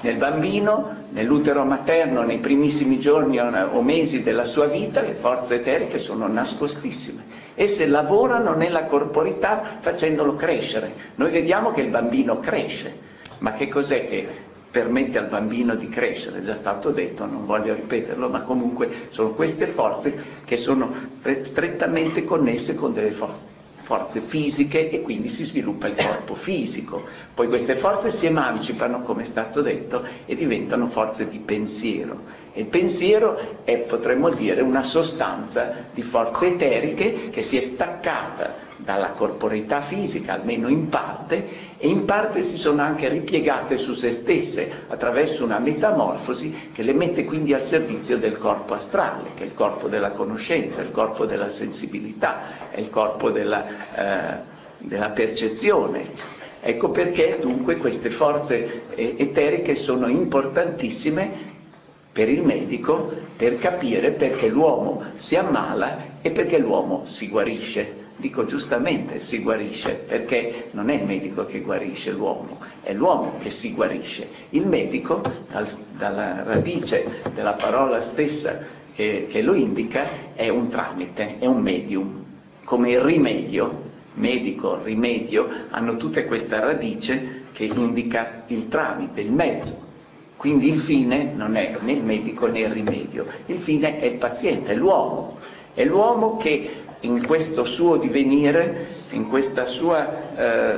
Nel bambino, nell'utero materno, nei primissimi giorni o mesi della sua vita, le forze eteriche sono nascostissime. Esse lavorano nella corporità facendolo crescere. Noi vediamo che il bambino cresce, ma che cos'è che permette al bambino di crescere? È già stato detto, non voglio ripeterlo, ma comunque sono queste forze che sono strettamente connesse con delle forze fisiche, e quindi si sviluppa il corpo fisico. Poi queste forze si emancipano, come è stato detto, e diventano forze di pensiero. E il pensiero è, potremmo dire, una sostanza di forze eteriche che si è staccata dalla corporeità fisica, almeno in parte, e in parte si sono anche ripiegate su se stesse attraverso una metamorfosi che le mette quindi al servizio del corpo astrale, che è il corpo della conoscenza, il corpo della sensibilità, è il corpo della percezione. Ecco perché dunque queste forze eteriche sono importantissime per il medico, per capire perché l'uomo si ammala e perché l'uomo si guarisce. Dico giustamente si guarisce, perché non è il medico che guarisce l'uomo, è l'uomo che si guarisce. Il medico, dalla radice della parola stessa che lo indica, è un tramite, è un medium. Come il rimedio, medico, rimedio, hanno tutte questa radice che indica il tramite, il mezzo. Quindi il fine non è né il medico né il rimedio, il fine è il paziente, è l'uomo che in questo suo divenire, in questa sua,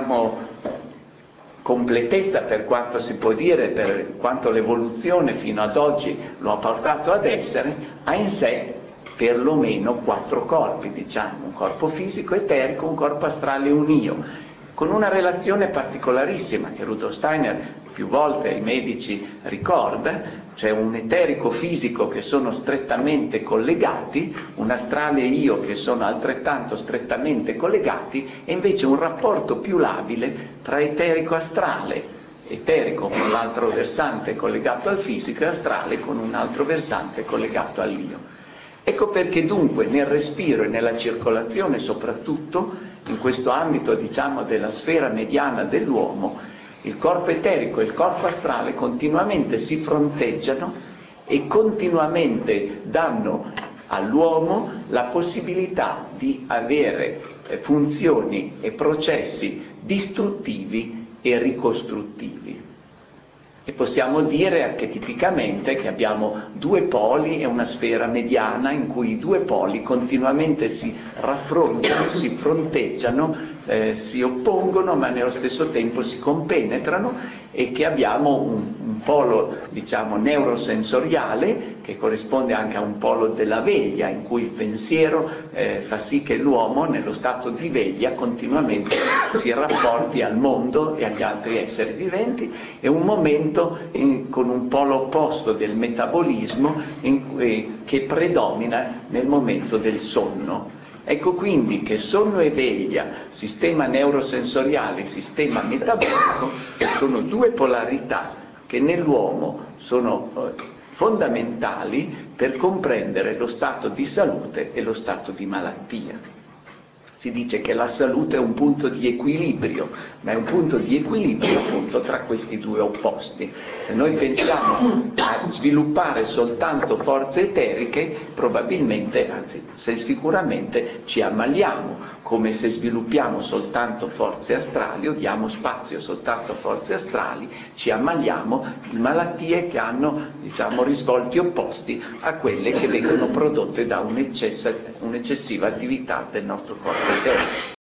completezza, per quanto si può dire, per quanto l'evoluzione fino ad oggi lo ha portato ad essere, ha in sé perlomeno 4 corpi, un corpo fisico, eterico, un corpo astrale e un io, con una relazione particolarissima che Rudolf Steiner più volte ai medici ricorda. C'è un eterico fisico che sono strettamente collegati, un astrale e io che sono altrettanto strettamente collegati, e invece un rapporto più labile tra eterico e astrale, eterico con l'altro versante collegato al fisico e astrale con un altro versante collegato all'io. Ecco perché dunque nel respiro e nella circolazione, soprattutto in questo ambito della sfera mediana dell'uomo, il corpo eterico e il corpo astrale continuamente si fronteggiano e continuamente danno all'uomo la possibilità di avere funzioni e processi distruttivi e ricostruttivi. E possiamo dire archetipicamente che abbiamo 2 poli e una sfera mediana in cui i 2 poli continuamente si raffrontano, si fronteggiano, si oppongono, ma nello stesso tempo si compenetrano, e che abbiamo un polo neurosensoriale che corrisponde anche a un polo della veglia, in cui il pensiero fa sì che l'uomo nello stato di veglia continuamente si rapporti al mondo e agli altri esseri viventi, e un momento con un polo opposto del metabolismo che predomina nel momento del sonno. Ecco quindi che sonno e veglia, sistema neurosensoriale, sistema metabolico, sono 2 polarità che nell'uomo sono fondamentali per comprendere lo stato di salute e lo stato di malattia. Si dice che la salute è un punto di equilibrio, ma è un punto di equilibrio appunto tra questi 2 opposti. Se noi pensiamo a sviluppare soltanto forze eteriche, probabilmente, anzi sicuramente ci ammaliamo, come se sviluppiamo soltanto forze astrali o diamo spazio soltanto a forze astrali, ci ammaliamo di malattie che hanno risvolti opposti a quelle che vengono prodotte da un'eccessiva attività del nostro corpo eterico.